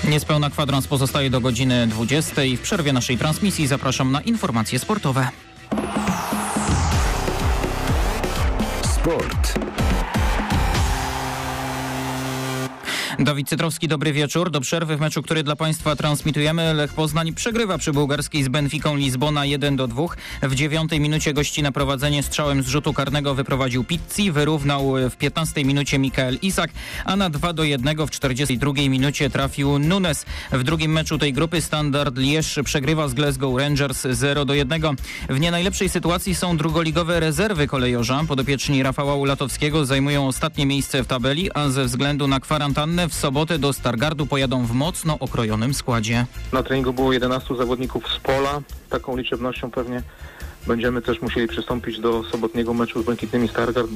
Niespełna kwadrans pozostaje do godziny 20. W przerwie naszej transmisji zapraszam na informacje sportowe. Sport. Dawid Cytrowski, dobry wieczór. Do przerwy w meczu, który dla Państwa transmitujemy, Lech Poznań przegrywa przy bułgarskiej z Benficą Lizbona 1-2. W 9 minucie gości na prowadzenie strzałem z rzutu karnego wyprowadził Pizzi, wyrównał w 15 minucie Mikael Isak, a na 2-1 w 42 minucie trafił Nunes. W drugim meczu tej grupy Standard Liège przegrywa z Glasgow Rangers 0-1. W nie najlepszej sytuacji są drugoligowe rezerwy kolejorza. Podopieczni Rafała Ulatowskiego zajmują ostatnie miejsce w tabeli, a ze względu na kwarantannę w sobotę do Stargardu pojadą w mocno okrojonym składzie. Na treningu było 11 zawodników z pola. Taką liczebnością pewnie będziemy też musieli przystąpić do sobotniego meczu z Błękitnymi Stargard,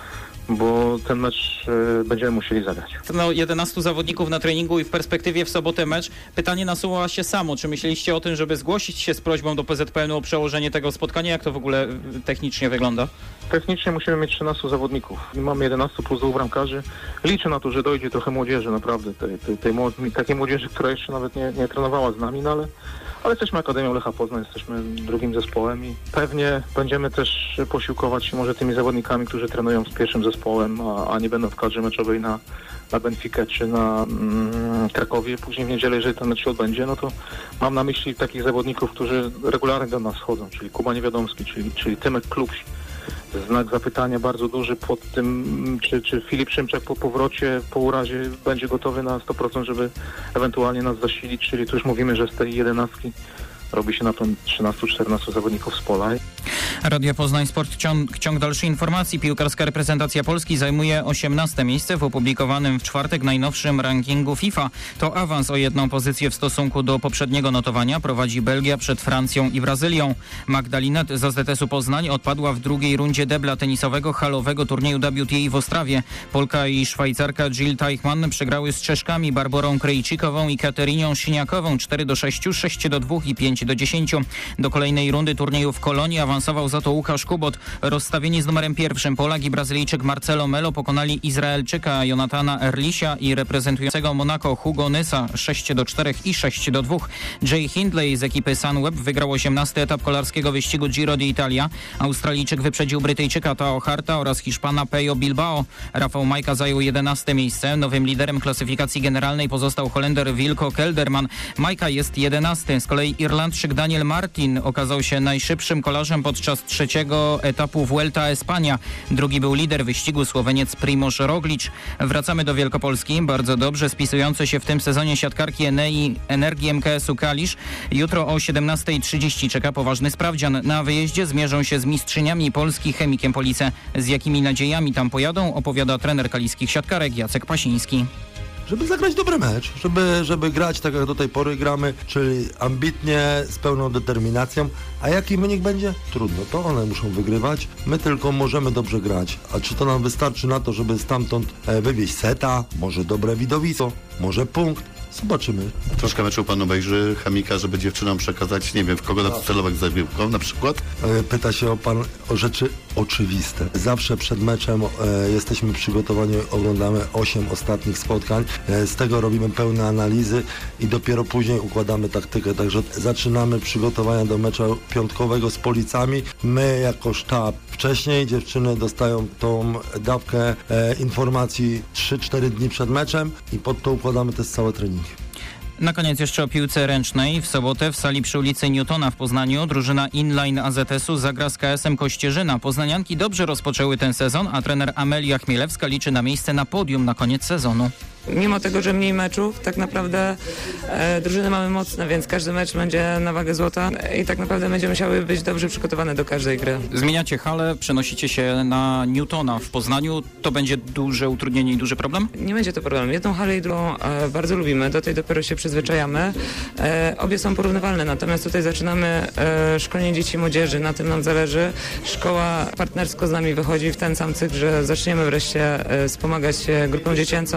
bo ten mecz będziemy musieli zagrać. 11 zawodników na treningu i w perspektywie w sobotę mecz. Pytanie nasuwa się samo. Czy myśleliście o tym, żeby zgłosić się z prośbą do PZPN-u o przełożenie tego spotkania? Jak to w ogóle technicznie wygląda? Technicznie musimy mieć 13 zawodników. Mamy 11 plus 2 bramkarzy. Liczę na to, że dojdzie trochę młodzieży, naprawdę. Takiej młodzieży, która jeszcze nawet nie trenowała z nami, no ale jesteśmy Akademią Lecha Poznań, jesteśmy drugim zespołem i pewnie będziemy też posiłkować się może tymi zawodnikami, którzy trenują z pierwszym zespołem, a nie będą w kadrze meczowej na Benfikę czy na Krakowie. Później w niedzielę, jeżeli ten mecz się odbędzie, no to mam na myśli takich zawodników, którzy regularnie do nas chodzą, czyli Kuba Niewiadomski, czyli Tymek Klubś. Znak zapytania bardzo duży pod tym, czy Filip Szymczak po powrocie, po urazie będzie gotowy na 100%, żeby ewentualnie nas zasilić, czyli tu już mówimy, że z tej 11 robi się na to 13-14 zawodników z pola. Radio Poznań Sport, ciąg dalszych informacji. Piłkarska reprezentacja Polski zajmuje 18 miejsce w opublikowanym w czwartek najnowszym rankingu FIFA. To awans o 1 pozycję w stosunku do poprzedniego notowania. Prowadzi Belgia przed Francją i Brazylią. Magdalinet z AZS-u Poznań odpadła w drugiej rundzie debla tenisowego halowego turnieju WTA w Ostrawie. Polka i Szwajcarka Jill Teichmann przegrały z Czeszkami Barborą Krejcikową i Kateriną Siniakową 4-6, 6-2 i 5-10. Do kolejnej rundy turnieju w Kolonii awansował za to Łukasz Kubot. Rozstawieni z numerem 1 Polak i Brazylijczyk Marcelo Melo pokonali Izraelczyka Jonathana Erlisia i reprezentującego Monako Hugo Nysa 6-4 i 6-2. Jay Hindley z ekipy Sunweb wygrał 18 etap kolarskiego wyścigu Giro d'Italia. Australijczyk wyprzedził Brytyjczyka Tao Harta oraz Hiszpana Peyo Bilbao. Rafał Majka zajął 11 miejsce. Nowym liderem klasyfikacji generalnej pozostał Holender Wilco Kelderman. Majka jest 11. Z kolei Irlandczyk Daniel Martin okazał się najszybszym kolarzem podczas trzeciego etapu Vuelta a España. Drugi był lider wyścigu Słoweniec Primož Roglič. Wracamy do Wielkopolski. Bardzo dobrze spisujące się w tym sezonie siatkarki Enei Energii MKS-u Kalisz. Jutro o 17:30 czeka poważny sprawdzian. Na wyjeździe zmierzą się z mistrzyniami Polski Chemikiem Police. Z jakimi nadziejami tam pojadą, opowiada trener kaliskich siatkarek Jacek Pasiński. Żeby zagrać dobry mecz, żeby grać tak jak do tej pory gramy, czyli ambitnie, z pełną determinacją, a jaki wynik będzie? Trudno, to one muszą wygrywać, my tylko możemy dobrze grać, a czy to nam wystarczy na to, żeby stamtąd wywieźć seta, może dobre widowisko, może punkt? Zobaczymy. Troszkę meczu pan obejrzy Chemika, żeby dziewczynom przekazać, nie wiem, w kogo celować za piłką na przykład? Pyta się pan o rzeczy oczywiste. Zawsze przed meczem jesteśmy przygotowani, oglądamy 8 ostatnich spotkań, z tego robimy pełne analizy i dopiero później układamy taktykę, także zaczynamy przygotowania do meczu piątkowego z Policami. My jako sztab wcześniej, dziewczyny dostają tą dawkę informacji 3-4 dni przed meczem i pod to układamy też całe treningi. Na koniec jeszcze o piłce ręcznej. W sobotę w sali przy ulicy Newtona w Poznaniu drużyna inline AZS-u zagra z KS-em Kościerzyna. Poznanianki dobrze rozpoczęły ten sezon, a trener Amelia Chmielewska liczy na miejsce na podium na koniec sezonu. Mimo tego, że mniej meczów, tak naprawdę drużyny mamy mocne, więc każdy mecz będzie na wagę złota i tak naprawdę będziemy musiały być dobrze przygotowane do każdej gry. Zmieniacie halę, przenosicie się na Newtona w Poznaniu. To będzie duże utrudnienie i duży problem? Nie będzie to problem. Jedną halę i drugą bardzo lubimy, do tej dopiero się przyzwyczajamy. Obie są porównywalne, natomiast tutaj zaczynamy szkolenie dzieci i młodzieży, na tym nam zależy. Szkoła partnersko z nami wychodzi w ten sam cykl, że zaczniemy wreszcie wspomagać grupą dziecięcą.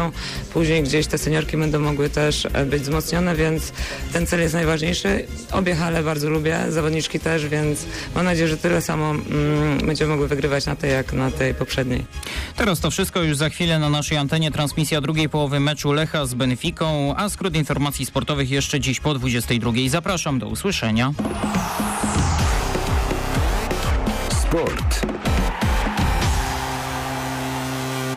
później gdzieś te seniorki będą mogły też być wzmocnione, więc ten cel jest najważniejszy. Obie hale bardzo lubię, zawodniczki też, więc mam nadzieję, że tyle samo będziemy mogły wygrywać na tej, jak na tej poprzedniej. Teraz to wszystko, już za chwilę na naszej antenie transmisja drugiej połowy meczu Lecha z Benficą, a skrót informacji sportowych jeszcze dziś po 22. Zapraszam, do usłyszenia. Sport.